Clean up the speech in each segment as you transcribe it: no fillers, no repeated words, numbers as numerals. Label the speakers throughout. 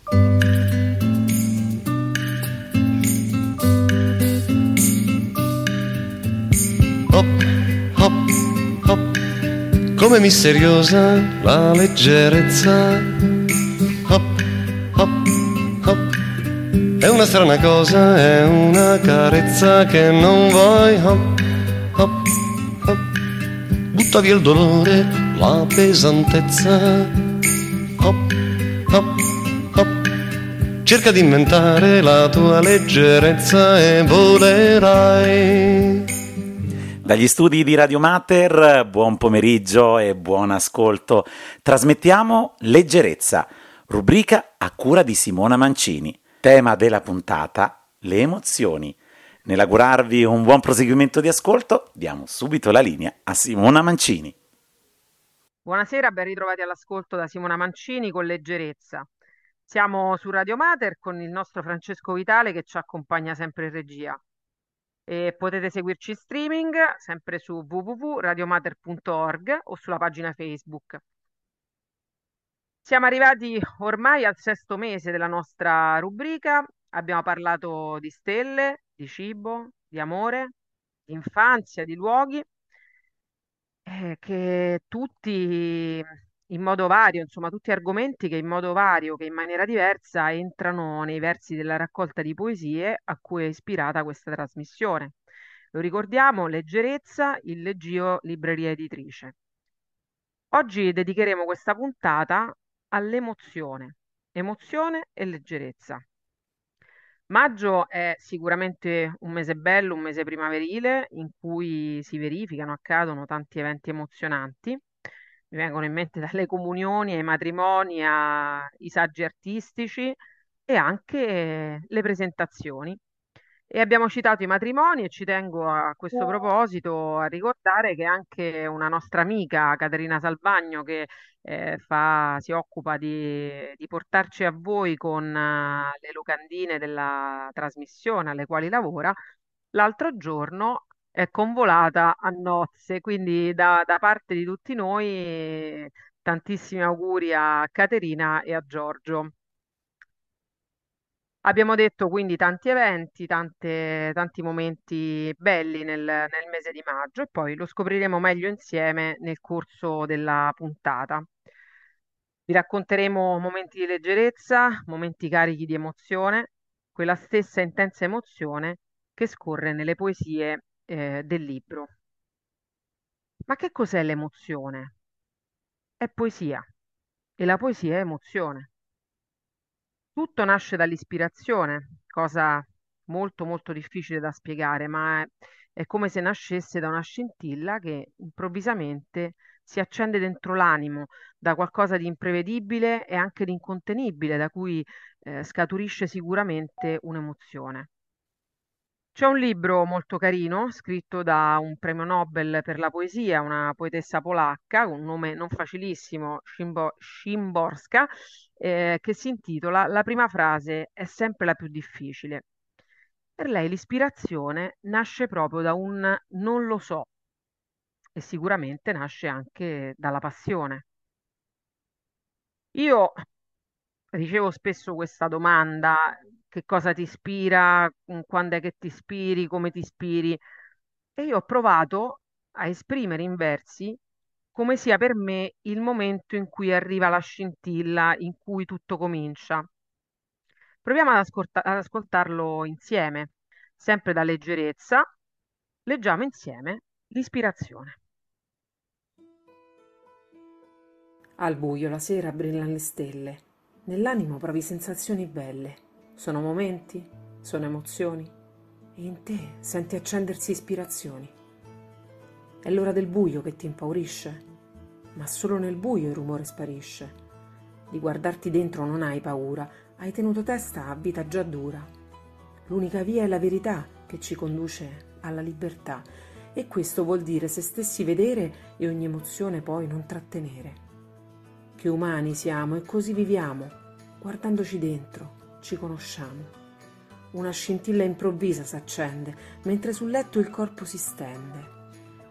Speaker 1: Hop, hop, hop, come misteriosa la leggerezza. Hop, hop, hop, è una strana cosa, è una carezza che non vuoi. Hop, hop, hop, butta via il dolore, la pesantezza. Hop, hop, hop, cerca di inventare la tua leggerezza e volerai.
Speaker 2: Dagli studi di Radio Mater, buon pomeriggio e buon ascolto. Trasmettiamo Leggerezza, rubrica a cura di Simona Mancini. Tema della puntata, le emozioni. Nell'augurarvi un buon proseguimento di ascolto, diamo subito la linea a Simona Mancini.
Speaker 3: Buonasera, ben ritrovati all'ascolto da Simona Mancini con Leggerezza. Siamo su Radio Mater con il nostro Francesco Vitale che ci accompagna sempre in regia. E potete seguirci in streaming sempre su www.radiomater.org o sulla pagina Facebook. Siamo arrivati ormai al 6° mese della nostra rubrica. Abbiamo parlato di stelle, di cibo, di amore, di infanzia, di luoghi, che tutti in modo vario, insomma, tutti argomenti che in modo vario, che in maniera diversa entrano nei versi della raccolta di poesie a cui è ispirata questa trasmissione. Lo ricordiamo, Leggerezza, il Leggio Libreria Editrice. Oggi dedicheremo questa puntata all'emozione, emozione e leggerezza. Maggio è sicuramente un mese bello, un mese primaverile in cui si verificano, accadono tanti eventi emozionanti. Mi vengono in mente dalle comunioni ai matrimoni ai saggi artistici e anche le presentazioni. E abbiamo citato i matrimoni e ci tengo a questo proposito a ricordare che anche una nostra amica, Caterina Salvagno, che si occupa di portarci a voi con le locandine della trasmissione alle quali lavora, l'altro giorno è convolata a nozze, quindi da parte di tutti noi tantissimi auguri a Caterina e a Giorgio. Abbiamo detto quindi tanti eventi, tanti momenti belli nel mese di maggio e poi lo scopriremo meglio insieme nel corso della puntata. Vi racconteremo momenti di leggerezza, momenti carichi di emozione, quella stessa intensa emozione che scorre nelle poesie del libro. Ma che cos'è l'emozione? È poesia e la poesia è emozione. Tutto nasce dall'ispirazione, cosa molto molto difficile da spiegare, ma è come se nascesse da una scintilla che improvvisamente si accende dentro l'animo, da qualcosa di imprevedibile e anche di incontenibile, da cui scaturisce sicuramente un'emozione. C'è un libro molto carino, scritto da un premio Nobel per la poesia, una poetessa polacca, con un nome non facilissimo, Szymborska, che si intitola La prima frase è sempre la più difficile. Per lei l'ispirazione nasce proprio da un non lo so e sicuramente nasce anche dalla passione. Io ricevo spesso questa domanda, che cosa ti ispira, quando è che ti ispiri, come ti ispiri? E io ho provato a esprimere in versi come sia per me il momento in cui arriva la scintilla, in cui tutto comincia. Proviamo ad ascoltarlo insieme, sempre da leggerezza. Leggiamo insieme l'ispirazione.
Speaker 4: Al buio la sera brillano le stelle, nell'animo provi sensazioni belle, sono momenti, sono emozioni, e in te senti accendersi ispirazioni. È l'ora del buio che ti impaurisce, ma solo nel buio il rumore sparisce. Di guardarti dentro non hai paura, hai tenuto testa a vita già dura. L'unica via è la verità che ci conduce alla libertà, e questo vuol dire se stessi vedere e ogni emozione poi non trattenere. Che umani siamo e così viviamo, guardandoci dentro, ci conosciamo. Una scintilla improvvisa s'accende, mentre sul letto il corpo si stende.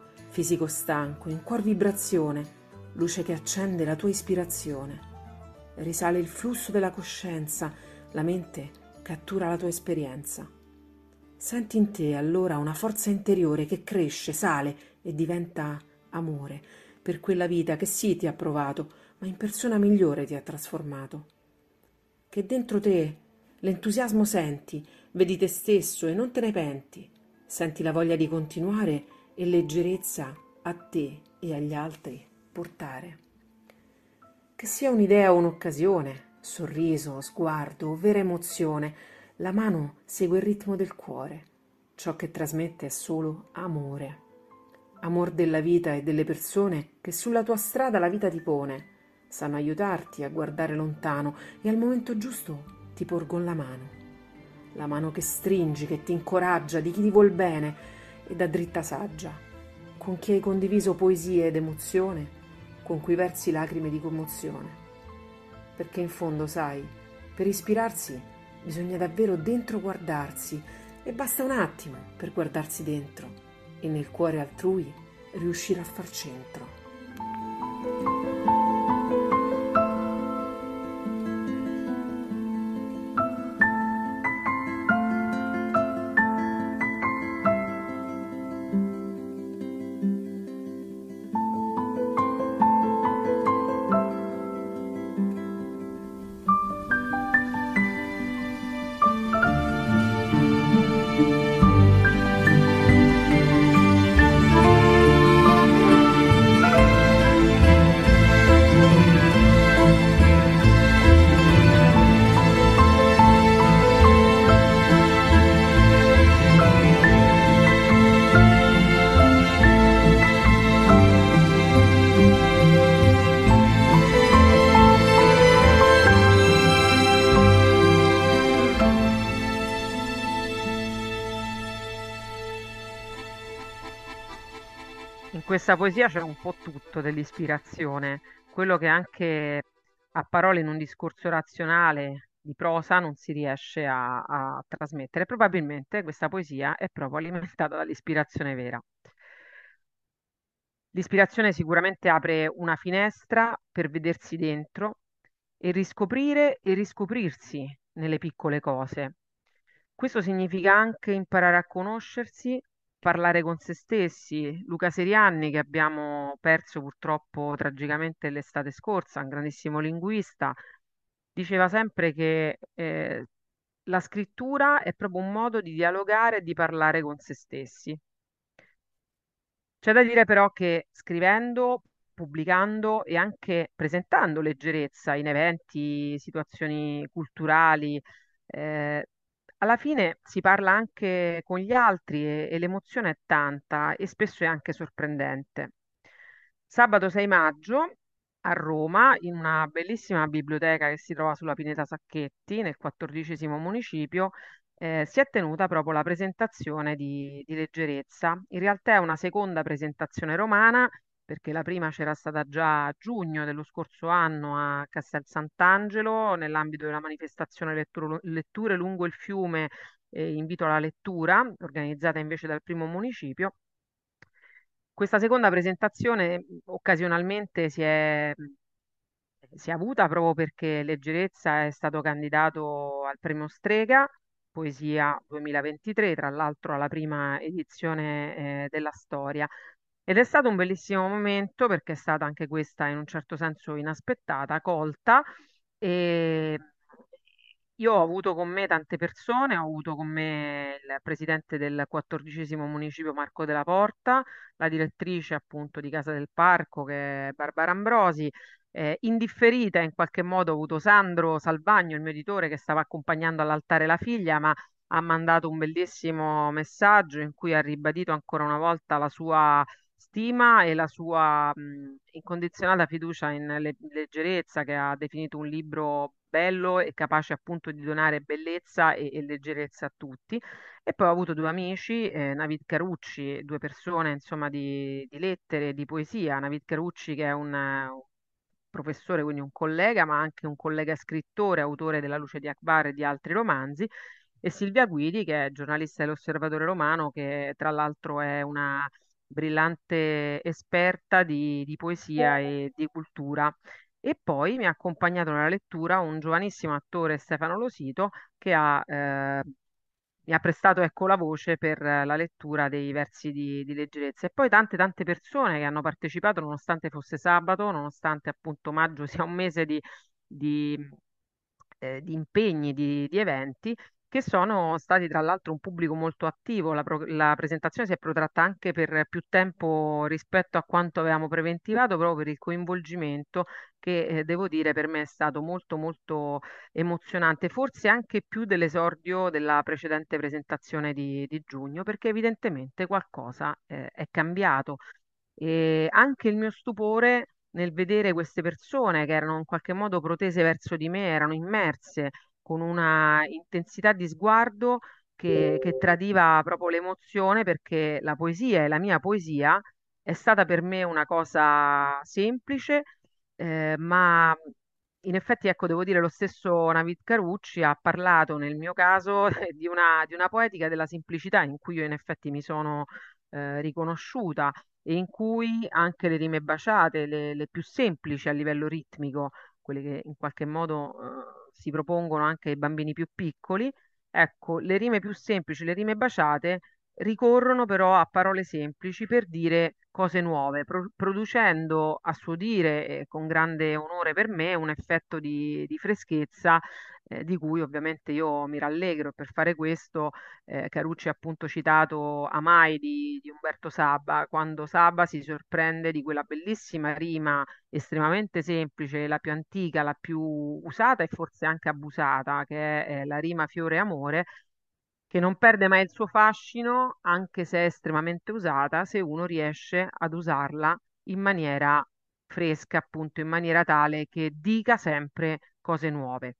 Speaker 4: Fisico stanco, in cuor vibrazione, luce che accende la tua ispirazione. risale il flusso della coscienza, la mente cattura la tua esperienza. Senti in te allora una forza interiore che cresce, sale e diventa amore per quella vita che sì ti ha provato, ma in persona migliore ti ha trasformato. Che dentro te l'entusiasmo senti, vedi te stesso e non te ne penti, senti la voglia di continuare e leggerezza a te e agli altri portare. Che sia un'idea o un'occasione, sorriso, sguardo o vera emozione, la mano segue il ritmo del cuore. Ciò che trasmette è solo amore. Amor della vita e delle persone che sulla tua strada la vita ti pone. Sanno aiutarti a guardare lontano e al momento giusto ti porgon la mano. La mano che stringi, che ti incoraggia, di chi ti vuol bene e dà dritta saggia. Con chi hai condiviso poesie ed emozione, con cui versi lacrime di commozione. Perché in fondo, sai, per ispirarsi bisogna davvero dentro guardarsi e basta un attimo per guardarsi dentro e nel cuore altrui riuscire a far centro.
Speaker 3: In questa poesia c'è un po' tutto dell'ispirazione, quello che anche a parole in un discorso razionale di prosa non si riesce a trasmettere. Probabilmente questa poesia è proprio alimentata dall'ispirazione vera. L'ispirazione sicuramente apre una finestra per vedersi dentro e riscoprire e riscoprirsi nelle piccole cose. Questo significa anche imparare a conoscersi, parlare con se stessi. Luca Serianni, che abbiamo perso purtroppo tragicamente l'estate scorsa, un grandissimo linguista, diceva sempre che la scrittura è proprio un modo di dialogare e di parlare con se stessi. C'è da dire però che scrivendo, pubblicando e anche presentando leggerezza in eventi, situazioni culturali, eh, alla fine si parla anche con gli altri e l'emozione è tanta e spesso è anche sorprendente. Sabato 6 maggio a Roma, in una bellissima biblioteca che si trova sulla Pineta Sacchetti, nel 14° municipio, si è tenuta proprio la presentazione di Leggerezza. In realtà è una seconda presentazione romana, perché la prima c'era stata già a giugno dello scorso anno a Castel Sant'Angelo, nell'ambito della manifestazione Letture lungo il fiume, invito alla lettura, organizzata invece dal primo municipio. Questa seconda presentazione occasionalmente si è avuta proprio perché Leggerezza è stato candidato al premio Strega, Poesia 2023, tra l'altro alla prima edizione della storia. Ed è stato un bellissimo momento perché è stata anche questa in un certo senso inaspettata, colta. E io ho avuto con me tante persone, ho avuto con me il presidente del 14° municipio Marco Della Porta, la direttrice appunto di Casa del Parco che è Barbara Ambrosi, indifferita in qualche modo ho avuto Sandro Salvagno, il mio editore, che stava accompagnando all'altare la figlia, ma ha mandato un bellissimo messaggio in cui ha ribadito ancora una volta la sua stima e la sua incondizionata fiducia in Leggerezza, che ha definito un libro bello e capace appunto di donare bellezza e leggerezza a tutti. E poi ho avuto due amici, Navid Carucci, due persone insomma di lettere e di poesia. Navid Carucci, che è un professore, quindi un collega, ma anche un collega scrittore, autore della Luce di Akbar e di altri romanzi, e Silvia Guidi, che è giornalista dell'Osservatore Romano, che tra l'altro è una brillante esperta di poesia e di cultura. E poi mi ha accompagnato nella lettura un giovanissimo attore, Stefano Losito, che mi ha prestato, ecco, la voce per la lettura dei versi di leggerezza. E poi tante tante persone che hanno partecipato, nonostante fosse sabato, nonostante appunto maggio sia un mese di, di impegni, di eventi, che sono stati tra l'altro un pubblico molto attivo. La presentazione si è protratta anche per più tempo rispetto a quanto avevamo preventivato, proprio per il coinvolgimento che, devo dire, per me è stato molto molto emozionante, forse anche più dell'esordio della precedente presentazione di giugno, perché evidentemente qualcosa, è cambiato. E anche il mio stupore nel vedere queste persone che erano in qualche modo protese verso di me, erano immerse con una intensità di sguardo che tradiva proprio l'emozione, perché la poesia e la mia poesia è stata per me una cosa semplice, ma in effetti, ecco, devo dire, lo stesso Navid Carucci ha parlato nel mio caso di una poetica della semplicità in cui io in effetti mi sono riconosciuta, e in cui anche le rime baciate, le più semplici a livello ritmico, quelle che in qualche modo si propongono anche ai bambini più piccoli, ecco, le rime più semplici, le rime baciate ricorrono però a parole semplici per dire cose nuove, producendo a suo dire, e con grande onore per me, un effetto di freschezza, di cui ovviamente io mi rallegro. Per fare questo, Carucci ha appunto citato Amai di Umberto Sabba, quando Sabba si sorprende di quella bellissima rima estremamente semplice, la più antica, la più usata e forse anche abusata, che è la rima fiore e amore, che non perde mai il suo fascino, anche se è estremamente usata, se uno riesce ad usarla in maniera fresca, appunto, in maniera tale che dica sempre cose nuove.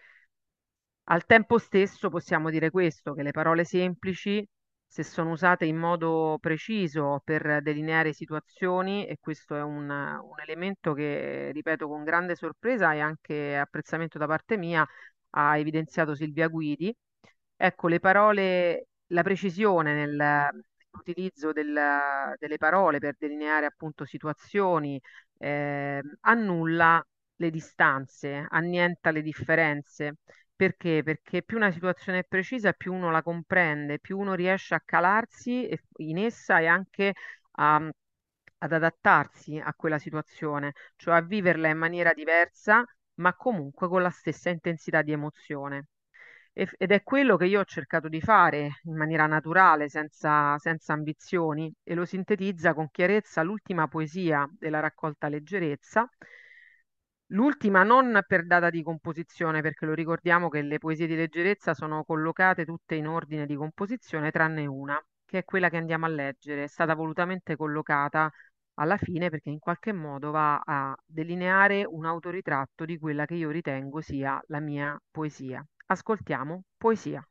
Speaker 3: Al tempo stesso possiamo dire questo, che le parole semplici, se sono usate in modo preciso per delineare situazioni, e questo è un elemento che, ripeto, con grande sorpresa e anche apprezzamento da parte mia, ha evidenziato Silvia Guidi. Ecco, le parole, la precisione nell'utilizzo delle parole per delineare appunto situazioni, annulla le distanze, annienta le differenze. Perché? Perché più una situazione è precisa, più uno la comprende, più uno riesce a calarsi in essa e anche ad adattarsi a quella situazione, cioè a viverla in maniera diversa, ma comunque con la stessa intensità di emozione. Ed è quello che io ho cercato di fare in maniera naturale, senza ambizioni, e lo sintetizza con chiarezza l'ultima poesia della raccolta Leggerezza. L'ultima non per data di composizione, perché lo ricordiamo che le poesie di Leggerezza sono collocate tutte in ordine di composizione, tranne una, che è quella che andiamo a leggere. È stata volutamente collocata alla fine perché in qualche modo va a delineare un autoritratto di quella che io ritengo sia la mia poesia. Ascoltiamo Poesia.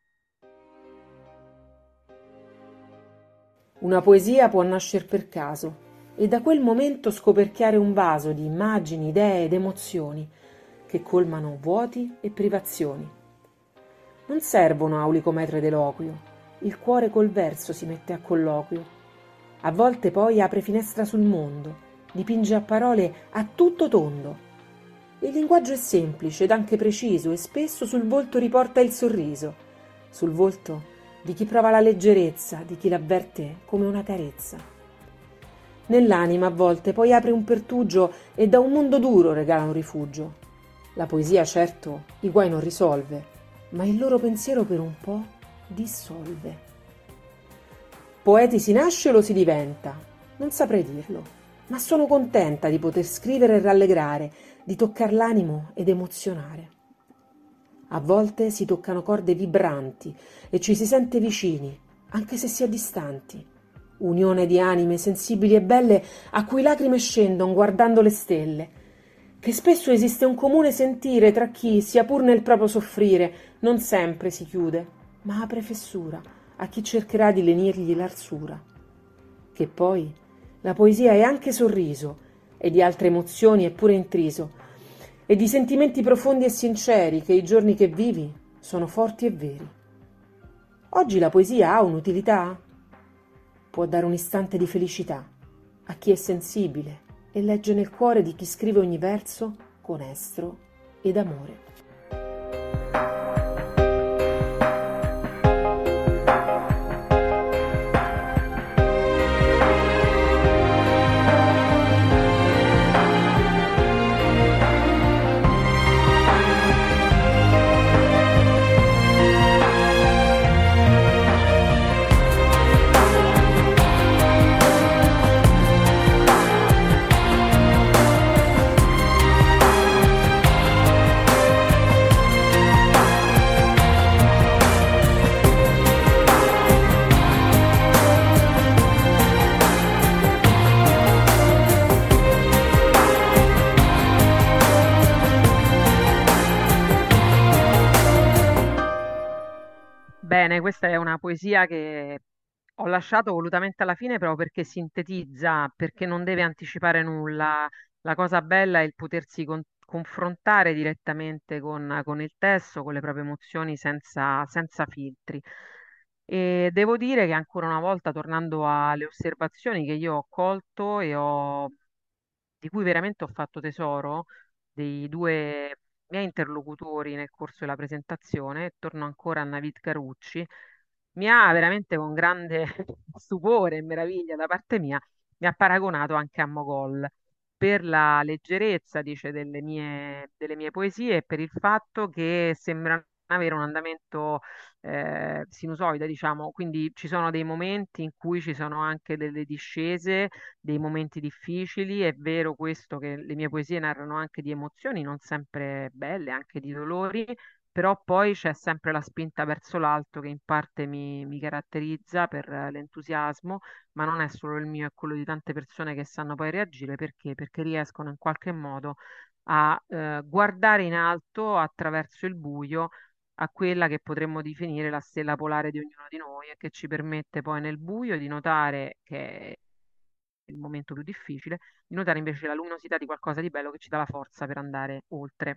Speaker 4: Una poesia può nascere per caso e da quel momento scoperchiare un vaso di immagini, idee ed emozioni che colmano vuoti e privazioni. Non servono aulicometre d'eloquio, il cuore col verso si mette a colloquio. A volte poi apre finestra sul mondo, dipinge a parole a tutto tondo. Il linguaggio è semplice ed anche preciso e spesso sul volto riporta il sorriso, sul volto di chi prova la leggerezza, di chi l'avverte come una carezza. Nell'anima a volte poi apre un pertugio e da un mondo duro regala un rifugio. La poesia certo i guai non risolve, ma il loro pensiero per un po' dissolve. Poeti si nasce o lo si diventa? Non saprei dirlo, ma sono contenta di poter scrivere e rallegrare, di toccar l'animo ed emozionare. A volte si toccano corde vibranti e ci si sente vicini, anche se si è distanti. Unione di anime sensibili e belle a cui lacrime scendono guardando le stelle. Che spesso esiste un comune sentire tra chi, sia pur nel proprio soffrire, non sempre si chiude, ma apre fessura a chi cercherà di lenirgli l'arsura. Che poi la poesia è anche sorriso, e di altre emozioni è pure intriso, e di sentimenti profondi e sinceri che i giorni che vivi sono forti e veri. Oggi la poesia ha un'utilità? Può dare un istante di felicità a chi è sensibile e legge nel cuore di chi scrive ogni verso con estro ed amore.
Speaker 3: Bene, questa è una poesia che ho lasciato volutamente alla fine proprio perché sintetizza, perché non deve anticipare nulla. La cosa bella è il potersi confrontare direttamente con il testo, con le proprie emozioni senza filtri. E devo dire che ancora una volta, tornando alle osservazioni che io ho colto di cui veramente ho fatto tesoro, dei due miei interlocutori nel corso della presentazione, torno ancora a Navid Carucci, mi ha veramente con grande stupore e meraviglia da parte mia, mi ha paragonato anche a Mogol per la leggerezza, dice, delle mie poesie e per il fatto che sembrano avere un andamento sinusoide, diciamo, quindi ci sono dei momenti in cui ci sono anche delle discese, dei momenti difficili. È vero questo che le mie poesie narrano anche di emozioni non sempre belle, anche di dolori, però poi c'è sempre la spinta verso l'alto che in parte mi caratterizza per l'entusiasmo, ma non è solo il mio, è quello di tante persone che sanno poi reagire perché riescono in qualche modo a guardare in alto attraverso il buio a quella che potremmo definire la stella polare di ognuno di noi e che ci permette poi nel buio di notare che il momento più difficile, di notare invece la luminosità di qualcosa di bello che ci dà la forza per andare oltre.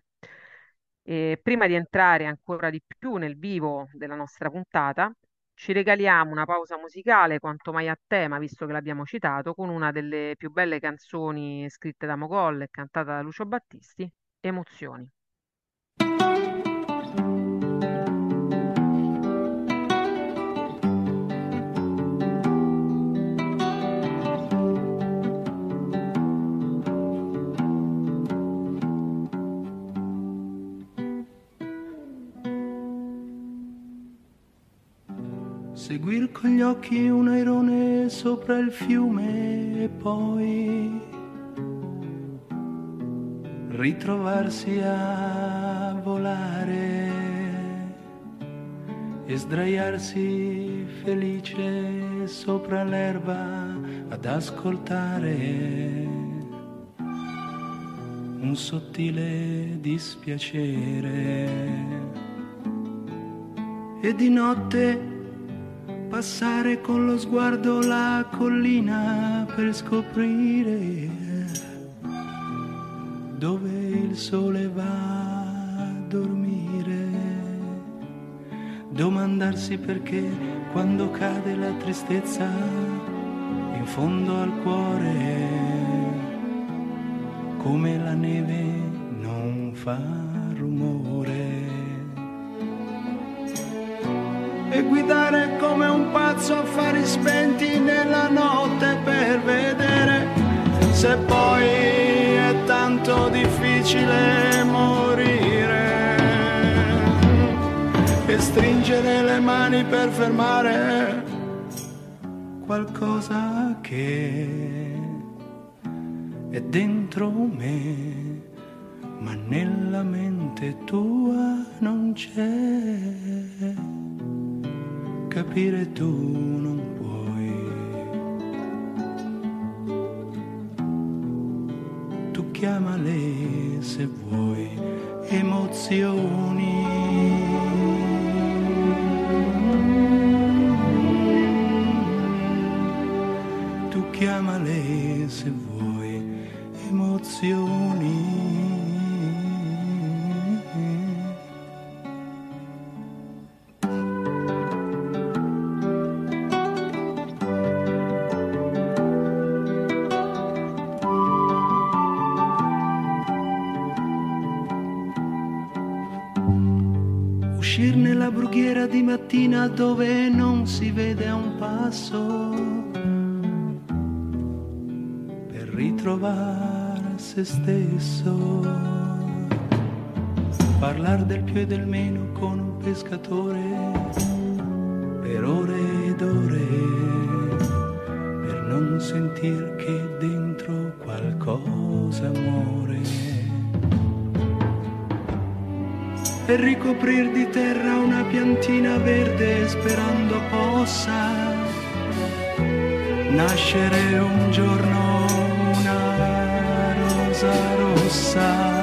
Speaker 3: E prima di entrare ancora di più nel vivo della nostra puntata, ci regaliamo una pausa musicale quanto mai a tema, visto che l'abbiamo citato, con una delle più belle canzoni scritte da Mogol e cantata da Lucio Battisti, Emozioni.
Speaker 5: Seguir con gli occhi un airone sopra il fiume e poi ritrovarsi a volare e sdraiarsi felice sopra l'erba ad ascoltare un sottile dispiacere e di notte passare con lo sguardo la collina per scoprire dove il sole va a dormire, domandarsi perché quando cade la tristezza in fondo al cuore, come la neve non fa rumore. E guidare come un pazzo affari spenti nella notte per vedere se poi è tanto difficile morire e stringere le mani per fermare qualcosa che è dentro me, ma nella mente tua non c'è. Capire tu non puoi, tu chiamale se vuoi emozioni. Tu chiamale se vuoi emozioni. uscir nella brughiera di mattina dove non si vede a un passo, per ritrovare se stesso, parlar del più e del meno con un pescatore per ore ed ore, per non sentir che dentro qualcosa muore, per ricoprir di terra una piantina verde sperando possa nascere un giorno una rosa rossa.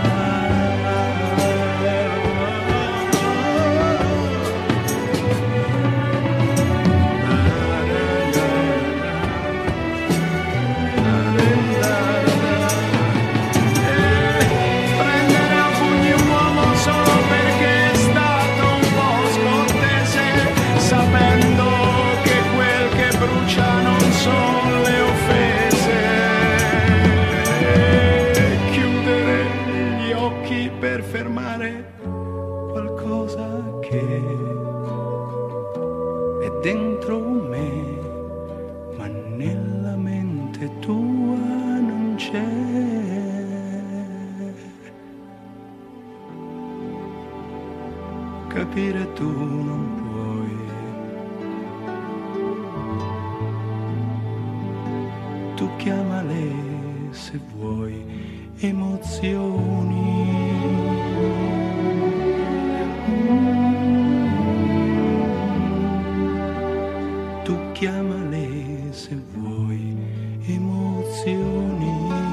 Speaker 5: Dentro me, ma nella mente tua non c'è. Capire tu non puoi. Tu chiamale se vuoi emozioni. Tu chiamale se vuoi emozioni.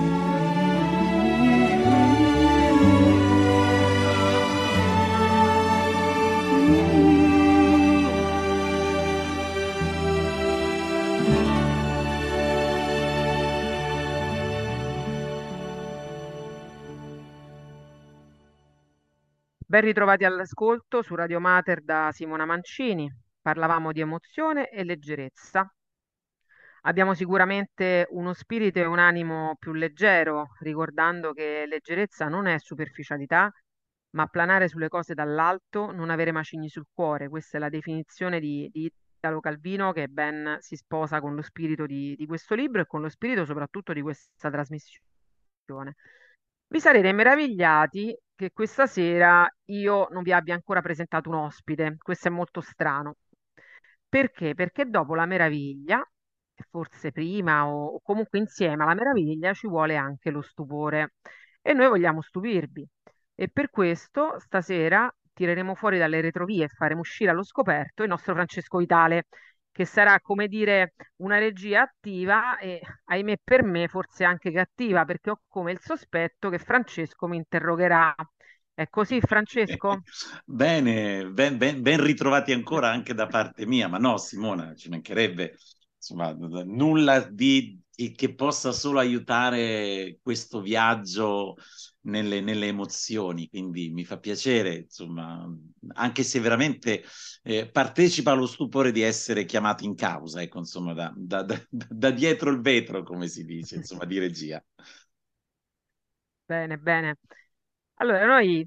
Speaker 3: Ben ritrovati all'ascolto su Radio Mater da Simona Mancini. Parlavamo di emozione e leggerezza. Abbiamo sicuramente uno spirito e un animo più leggero, ricordando che leggerezza non è superficialità, ma planare sulle cose dall'alto, non avere macigni sul cuore. Questa è la definizione di Italo Calvino, che ben si sposa con lo spirito di questo libro e con lo spirito soprattutto di questa trasmissione. Vi sarete meravigliati che questa sera io non vi abbia ancora presentato un ospite. Questo è molto strano. Perché? Perché dopo la meraviglia, forse prima o comunque insieme alla meraviglia, ci vuole anche lo stupore. E noi vogliamo stupirvi. E per questo stasera tireremo fuori dalle retrovie e faremo uscire allo scoperto il nostro Francesco Vitale, che sarà, come dire, una regia attiva e, ahimè, per me forse anche cattiva, perché ho come il sospetto che Francesco mi interrogherà. È così, Francesco?
Speaker 2: Bene, ben ritrovati ancora anche da parte mia, ma no, Simona, ci mancherebbe, insomma, nulla che possa solo aiutare questo viaggio nelle emozioni, quindi mi fa piacere, insomma, anche se veramente partecipa allo stupore di essere chiamato in causa, ecco, insomma, da dietro il vetro, come si dice, insomma, di regia.
Speaker 3: Bene, bene. Allora, noi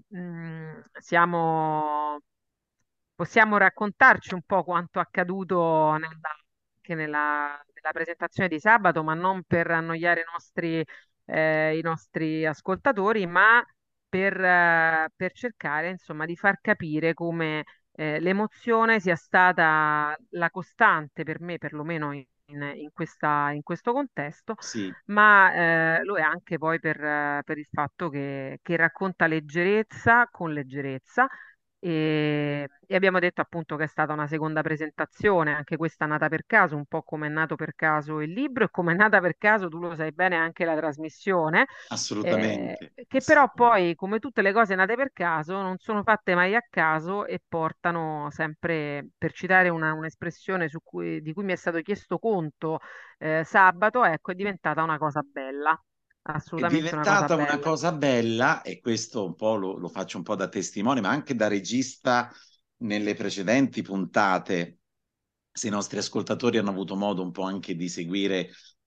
Speaker 3: possiamo raccontarci un po' quanto accaduto anche nella presentazione di sabato, ma non per annoiare i nostri ascoltatori, ma per cercare, insomma, di far capire come l'emozione sia stata la costante per me, perlomeno in questo contesto,
Speaker 2: Sì.
Speaker 3: ma lo è anche poi per il fatto che racconta leggerezza con leggerezza e abbiamo detto appunto che è stata una seconda presentazione, anche questa nata per caso, un po' come è nato per caso il libro e come è nata per caso, tu lo sai bene, anche la trasmissione,
Speaker 2: Assolutamente.
Speaker 3: che però poi, come tutte le cose nate per caso, non sono fatte mai a caso e portano sempre, per citare un'espressione di cui mi è stato chiesto conto sabato, ecco, è diventata una cosa bella,
Speaker 2: È
Speaker 3: assolutamente una cosa
Speaker 2: diventata una
Speaker 3: bella.
Speaker 2: cosa bella, e questo un po' lo faccio un po' da testimone, ma anche da regista nelle precedenti puntate, se i nostri ascoltatori hanno avuto modo un po' anche di seguire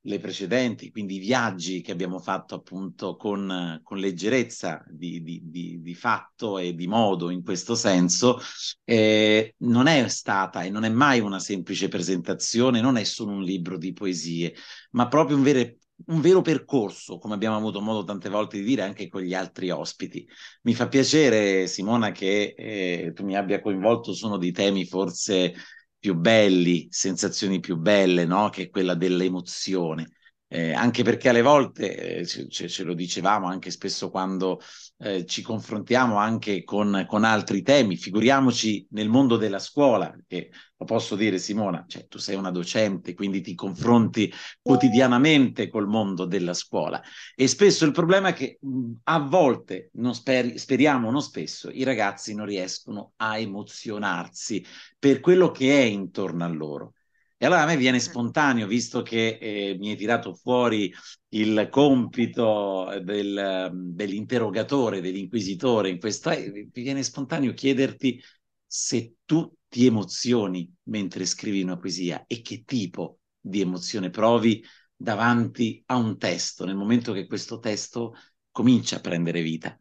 Speaker 2: le precedenti, quindi i viaggi che abbiamo fatto appunto con leggerezza di fatto e di modo in questo senso, non è stata e non è mai una semplice presentazione, non è solo un libro di poesie, ma proprio un vero percorso, come abbiamo avuto modo tante volte di dire anche con gli altri ospiti. Mi fa piacere, Simona, che tu mi abbia coinvolto, sono di temi forse più belli, sensazioni più belle, no? Che è quella dell'emozione. Anche perché alle volte, ce lo dicevamo anche spesso quando ci confrontiamo anche con altri temi, figuriamoci nel mondo della scuola, che lo posso dire Simona, cioè tu sei una docente, quindi ti confronti quotidianamente col mondo della scuola e spesso il problema è che a volte, speriamo non spesso, i ragazzi non riescono a emozionarsi per quello che è intorno a loro. E allora a me viene spontaneo, visto che mi hai tirato fuori il compito dell'interrogatore, dell'inquisitore in questo, mi viene spontaneo chiederti se tu ti emozioni mentre scrivi una poesia e che tipo di emozione provi davanti a un testo, nel momento che questo testo comincia a prendere vita.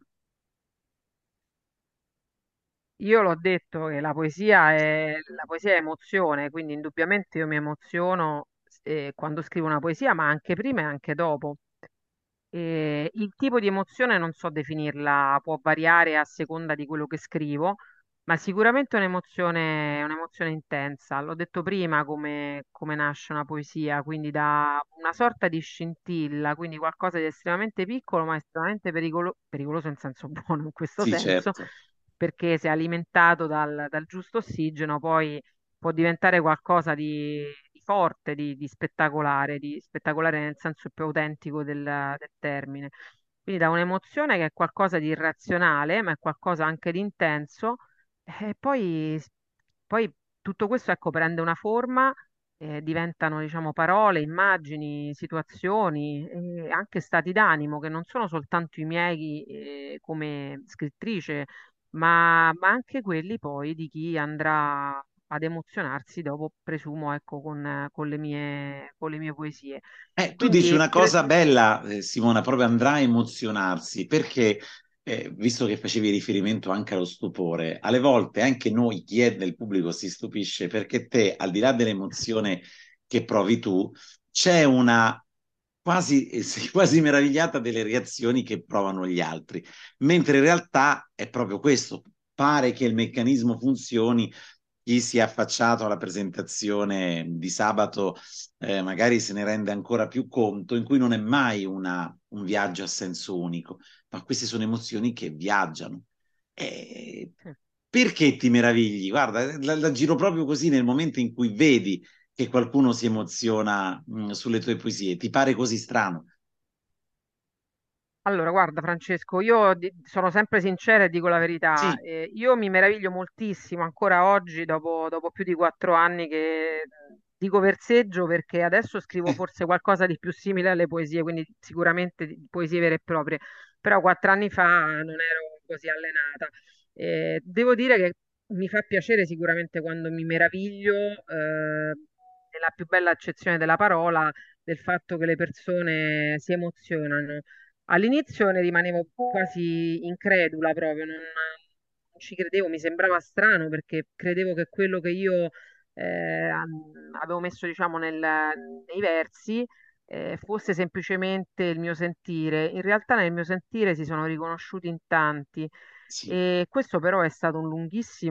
Speaker 3: Io l'ho detto che la poesia è emozione, quindi indubbiamente io mi emoziono quando scrivo una poesia, ma anche prima e anche dopo. Il tipo di emozione non so definirla, può variare a seconda di quello che scrivo, ma sicuramente è un'emozione intensa. L'ho detto prima come nasce una poesia, quindi da una sorta di scintilla, quindi qualcosa di estremamente piccolo, ma estremamente pericoloso in senso buono in questo
Speaker 2: Sì,
Speaker 3: senso,
Speaker 2: certo.
Speaker 3: perché se alimentato dal giusto ossigeno poi può diventare qualcosa di forte, di spettacolare nel senso più autentico del termine. Quindi da un'emozione che è qualcosa di irrazionale, ma è qualcosa anche di intenso, e poi tutto questo ecco, prende una forma, diventano diciamo parole, immagini, situazioni e anche stati d'animo che non sono soltanto i miei come scrittrice, ma anche quelli poi di chi andrà ad emozionarsi dopo, presumo, ecco, con le mie poesie.
Speaker 2: Tu dici
Speaker 3: Quindi
Speaker 2: una cosa bella, Simona, proprio andrà a emozionarsi, perché visto che facevi riferimento anche allo stupore, alle volte anche noi, chi è del pubblico, si stupisce perché te, al di là dell'emozione che provi tu, c'è una sei quasi meravigliata delle reazioni che provano gli altri, mentre in realtà è proprio questo, pare che il meccanismo funzioni. Chi si è affacciato alla presentazione di sabato magari se ne rende ancora più conto, in cui non è mai un viaggio a senso unico, ma queste sono emozioni che viaggiano. E
Speaker 3: sì.
Speaker 2: perché ti meravigli? Guarda, la giro proprio così nel momento in cui vedi che qualcuno si emoziona sulle tue poesie. Ti pare così strano?
Speaker 3: Allora, guarda Francesco, sono sempre sincera e dico la verità.
Speaker 2: Sì,
Speaker 3: Io mi meraviglio moltissimo ancora oggi, dopo più di 4 anni che dico verseggio, perché adesso scrivo forse qualcosa di più simile alle poesie, quindi sicuramente di poesie vere e proprie, però 4 anni fa non ero così allenata. Devo dire che mi fa piacere sicuramente quando mi meraviglio, nella più bella accezione della parola, del fatto che le persone si emozionano. All'inizio ne rimanevo quasi incredula proprio, non ci credevo, mi sembrava strano perché credevo che quello che io avevo messo, diciamo, nei versi fosse semplicemente il mio sentire. In realtà nel mio sentire si sono riconosciuti in tanti
Speaker 2: sì.
Speaker 3: e questo però è stato un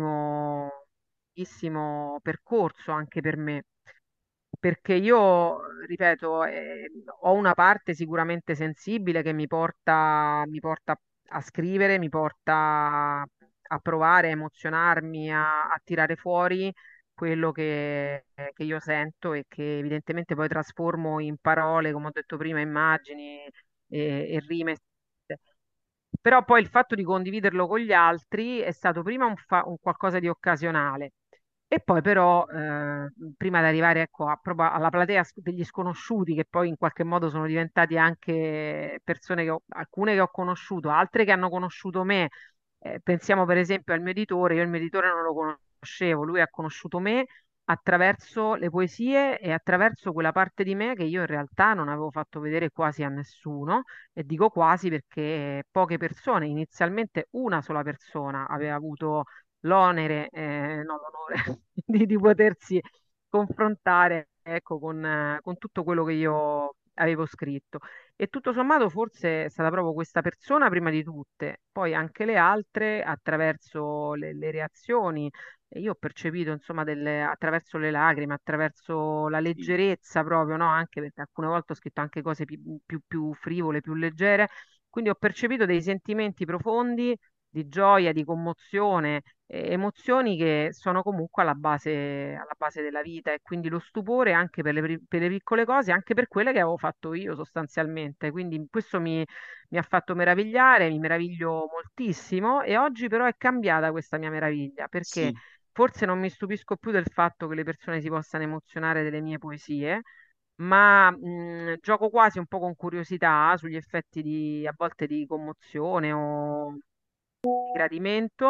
Speaker 3: lunghissimo percorso anche per me. Perché io, ripeto, ho una parte sicuramente sensibile che mi porta a scrivere, mi porta a provare, a emozionarmi, a tirare fuori quello che io sento e che evidentemente poi trasformo in parole, come ho detto prima, immagini e rime. Però poi il fatto di condividerlo con gli altri è stato prima un qualcosa di occasionale e poi però, prima di arrivare ecco, proprio alla platea degli sconosciuti, che poi in qualche modo sono diventati anche persone alcune che ho conosciuto, altre che hanno conosciuto me. Pensiamo per esempio al mio editore, io il mio editore non lo conoscevo, lui ha conosciuto me attraverso le poesie e attraverso quella parte di me che io in realtà non avevo fatto vedere quasi a nessuno, e dico quasi perché poche persone, inizialmente una sola persona aveva avuto l'onere, no, l'onore di potersi confrontare, ecco, con tutto quello che io avevo scritto. E tutto sommato forse è stata proprio questa persona prima di tutte, poi anche le altre attraverso le reazioni. E io ho percepito, insomma, attraverso le lacrime, attraverso la
Speaker 2: Sì,
Speaker 3: leggerezza proprio, no? Anche perché alcune volte ho scritto anche cose più frivole, più leggere, quindi ho percepito dei sentimenti profondi di gioia, di commozione, emozioni che sono comunque alla base della vita, e quindi lo stupore anche per le piccole cose, anche per quelle che avevo fatto io sostanzialmente. Quindi questo mi ha fatto meravigliare, mi meraviglio moltissimo, e oggi però è cambiata questa mia meraviglia, perché
Speaker 2: sì,
Speaker 3: forse non mi stupisco più del fatto che le persone si possano emozionare delle mie poesie, ma gioco quasi un po' con curiosità sugli effetti a volte di commozione o di gradimento,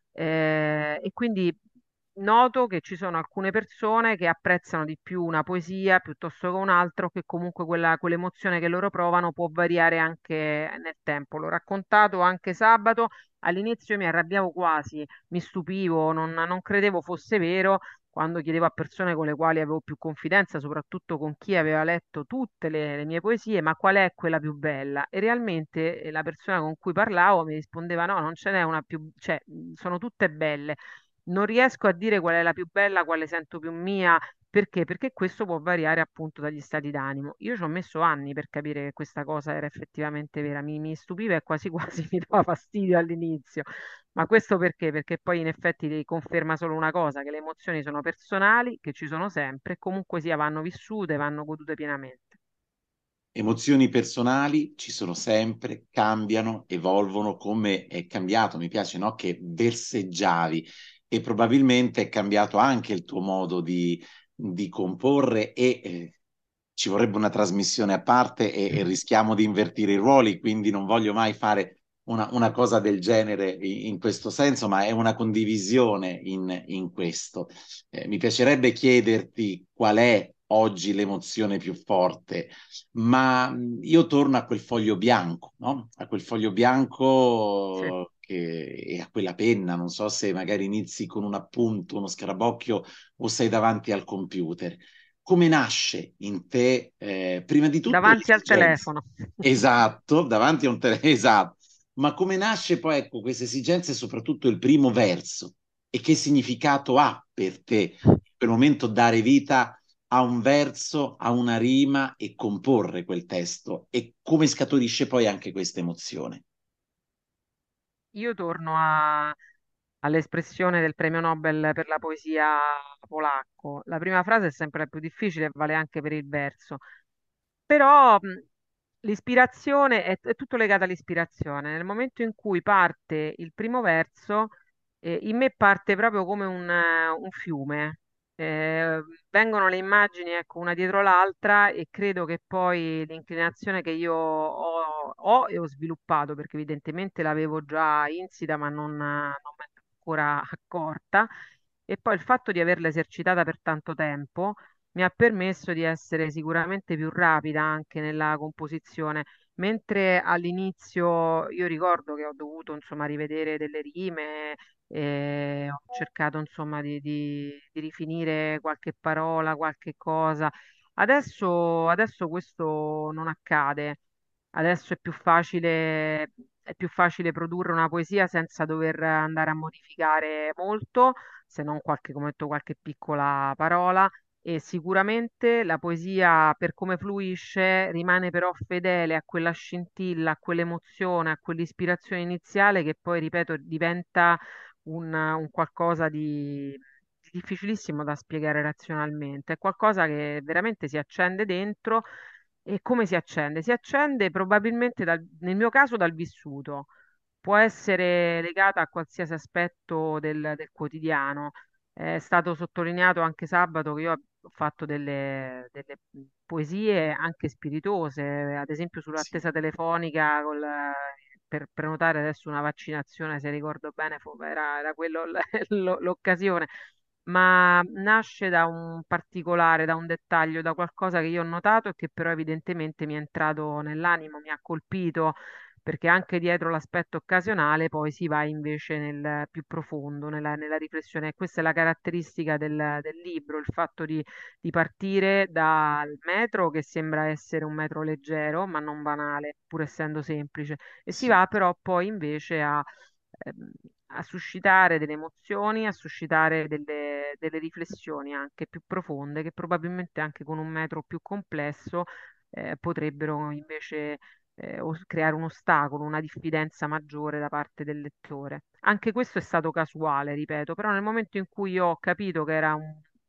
Speaker 3: e quindi noto che ci sono alcune persone che apprezzano di più una poesia piuttosto che un altro, che comunque quell'emozione che loro provano può variare anche nel tempo. L'ho raccontato anche sabato, all'inizio mi arrabbiavo quasi, mi stupivo, non credevo fosse vero. Quando chiedevo a persone con le quali avevo più confidenza, soprattutto con chi aveva letto tutte le mie poesie, ma qual è quella più bella? E realmente la persona con cui parlavo mi rispondeva: no, non ce n'è una più, cioè, sono tutte belle. Non riesco a dire qual è la più bella, quale sento più mia. Perché? Perché questo può variare appunto dagli stati d'animo. Io ci ho messo anni per capire che questa cosa era effettivamente vera. Mi stupiva e quasi quasi mi dava fastidio all'inizio. Ma questo perché? Perché poi in effetti ti conferma solo una cosa, che le emozioni sono personali, che ci sono sempre, e comunque sia vanno vissute, vanno godute pienamente.
Speaker 2: emozioni personali ci sono sempre, cambiano, evolvono come è cambiato. Mi piace, no? Che verseggiavi e probabilmente è cambiato anche il tuo modo di comporre e ci vorrebbe una trasmissione a parte e rischiamo di invertire i ruoli, quindi non voglio mai fare una cosa del genere in questo senso, ma è una condivisione in questo. Mi piacerebbe chiederti qual è oggi l'emozione più forte, ma io torno a quel foglio bianco, no? A quel foglio
Speaker 3: Sì.
Speaker 2: bianco e a quella penna. Non so se magari inizi con un appunto, uno scarabocchio o sei davanti al computer. Come nasce in te, prima di tutto,
Speaker 3: Davanti al
Speaker 2: l'esigenza?
Speaker 3: telefono.
Speaker 2: Esatto, davanti a un telefono, esatto. Ma come nasce poi, ecco, questa esigenza e soprattutto il primo verso? E che significato ha per te in quel momento dare vita a un verso, a una rima e comporre quel testo? E come scaturisce poi anche questa emozione?
Speaker 3: Io torno all'espressione del premio Nobel per la poesia polacco. La prima frase è sempre la più difficile, vale anche per il verso. Però l'ispirazione è tutto legato all'ispirazione. Nel momento in cui parte il primo verso, in me parte proprio come un fiume. Eh, Vengono le immagini, ecco, una dietro l'altra, e credo che poi l'inclinazione che io ho e ho sviluppato, perché evidentemente l'avevo già insita, ma non me ne ero ancora accorta, e poi il fatto di averla esercitata per tanto tempo mi ha permesso di essere sicuramente più rapida anche nella composizione, mentre all'inizio io ricordo che ho dovuto insomma rivedere delle rime, e ho cercato insomma di rifinire qualche parola, qualche cosa. Adesso questo non accade. Adesso è più facile produrre una poesia senza dover andare a modificare molto, se non qualche, come ho detto, qualche piccola parola. E sicuramente la poesia, per come fluisce, rimane però fedele a quella scintilla, a quell'emozione, a quell'ispirazione iniziale, che poi, ripeto, diventa un qualcosa di difficilissimo da spiegare razionalmente. È qualcosa che veramente si accende dentro. E come si accende? Si accende probabilmente, nel mio caso, dal vissuto. Può essere legata a qualsiasi aspetto del quotidiano. È stato sottolineato anche sabato che io ho fatto delle poesie anche spiritose, ad esempio
Speaker 2: Sì.
Speaker 3: sull'attesa telefonica per prenotare adesso una vaccinazione, se ricordo bene, era quello l'occasione. ma nasce da un particolare, da un dettaglio, da qualcosa che io ho notato e che però evidentemente mi è entrato nell'animo, mi ha colpito, perché anche dietro l'aspetto occasionale poi si va invece nel più profondo, nella riflessione. E questa è la caratteristica del libro, il fatto di partire dal metro, che sembra essere un metro leggero, ma non banale, pur essendo semplice, e si
Speaker 2: Sì.
Speaker 3: va però poi invece ehm, a suscitare delle emozioni, a suscitare delle riflessioni anche più profonde, che probabilmente anche con un metro più complesso potrebbero invece creare un ostacolo, una diffidenza maggiore da parte del lettore. Anche questo è stato casuale, ripeto, però nel momento in cui io ho capito che era